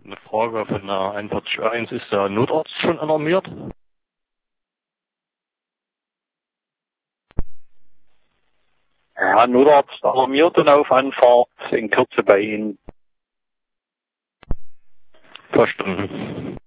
Eine Frage von der 41 ist der Notarzt schon alarmiert? Ja, Notarzt alarmiert und auf Anfahrt in Kürze bei Ihnen. Verstanden.